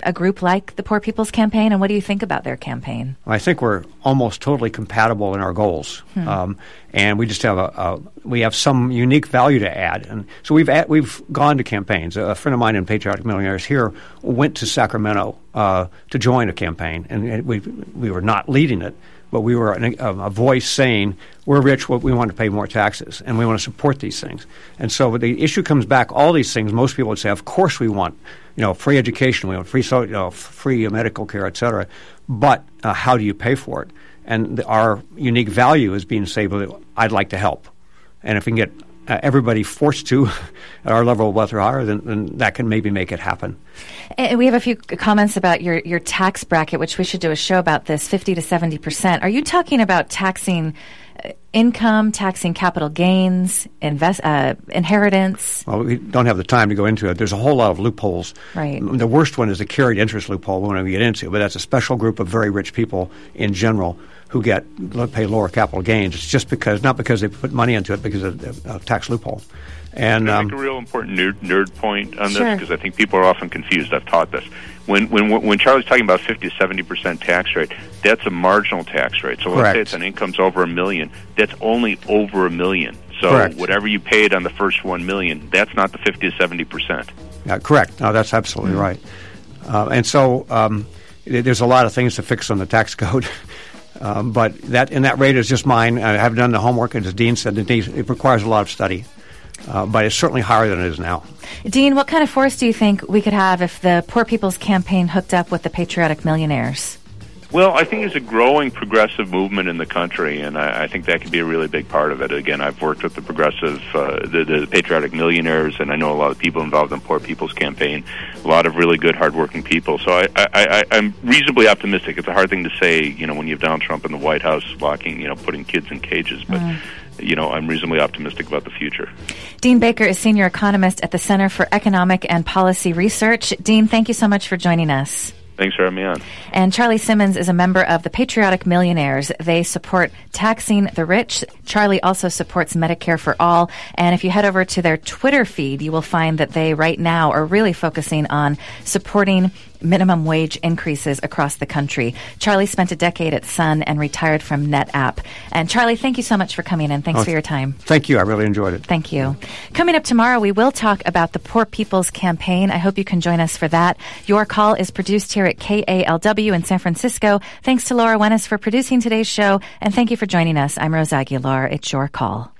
a group like the Poor People's Campaign, and what do you think about their campaign? I think we're almost totally compatible in our goals, hmm. um, and we just have a, a we have some unique value to add. And so we've at, we've gone to campaigns. A friend of mine in Patriotic Millionaires here went to Sacramento uh, to join a campaign, and we we were not leading it, but we were an, a, a voice saying we're rich, we want to pay more taxes, and we want to support these things. And so the issue comes back, all these things, most people would say, of course we want, you know, free education, we want free, so, you know, free medical care, et cetera, but uh, how do you pay for it? And the, our unique value is being say, well, I'd like to help. And if we can get uh, everybody forced to at our level of wealth or higher, then, then that can maybe make it happen. And we have a few comments about your, your tax bracket, which we should do a show about this, fifty to seventy percent. Are you talking about taxing income, taxing capital gains, invest, uh, inheritance? Well, we don't have the time to go into it. There's a whole lot of loopholes. Right. The worst one is the carried interest loophole we want to get into, but that's a special group of very rich people in general who get pay lower capital gains. It's just because, not because they put money into it, because of a tax loophole. And I um, make a real important nerd, nerd point on sure. this, because I think people are often confused. I've taught this. When when when Charlie's talking about fifty to seventy percent tax rate, that's a marginal tax rate. So let's Correct. say it's on incomes over a million. That's only over a million. So Correct. whatever you paid on the first one million, that's not the fifty to seventy percent. Yeah, correct. No, that's absolutely mm-hmm. right. Uh, and so um, there's a lot of things to fix on the tax code. um, but that and that rate is just mine. I have done the homework, and as Dean said, it, needs, it requires a lot of study. Uh, but it's certainly higher than it is now. Dean, what kind of force do you think we could have if the Poor People's Campaign hooked up with the Patriotic Millionaires? Well, I think there's a growing progressive movement in the country, and I, I think that could be a really big part of it. Again, I've worked with the progressive, uh, the, the Patriotic Millionaires, and I know a lot of people involved in Poor People's Campaign, a lot of really good, hardworking people. So I, I, I, I'm reasonably optimistic. It's a hard thing to say, you know, when you have Donald Trump in the White House locking, you know, putting kids in cages, but... Mm. You know, I'm reasonably optimistic about the future. Dean Baker is Senior Economist at the Center for Economic and Policy Research. Dean, thank you so much for joining us. Thanks for having me on. And Charlie Simmons is a member of the Patriotic Millionaires. They support taxing the rich. Charlie also supports Medicare for all. And if you head over to their Twitter feed, you will find that they right now are really focusing on supporting minimum wage increases across the country. Charlie spent a decade at Sun and retired from NetApp. And Charlie, thank you so much for coming in. Thanks oh, for your time. Thank you. I really enjoyed it. Thank you. Coming up tomorrow, we will talk about the Poor People's Campaign. I hope you can join us for that. Your Call is produced here at K A L W in San Francisco. Thanks to Laura Wennis for producing today's show. And thank you for joining us. I'm Rose Aguilar. It's Your Call.